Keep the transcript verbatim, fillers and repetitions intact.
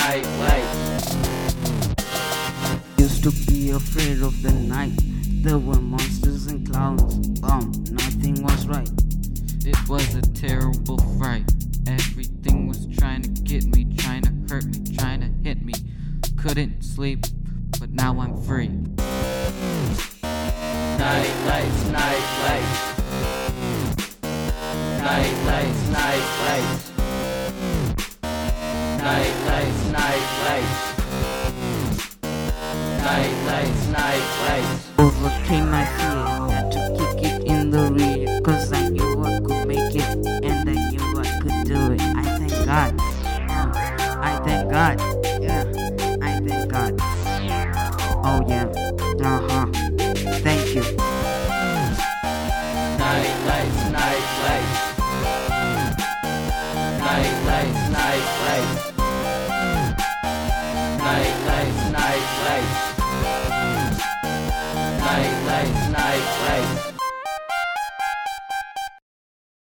night lights. Used to be afraid of the night. There were monsters and clowns. Um, nothing was right. It was a terrible fright. Everything was trying to get me, trying to hurt me, trying to hit me. Couldn't sleep, but now I'm free. Night lights, night lights. Night lights, night lights. Night lights, night lights. Night lights, night lights. Overcame my fear, had to kick it in the rear. Cause I knew I could make it, and I knew I could do it. I thank God. Uh, I thank God. Yeah, I thank God. Oh yeah, uh-huh. Thank you. Night lights, night lights. Night lights, night lights. Night lights, night lights. Night lights, night lights.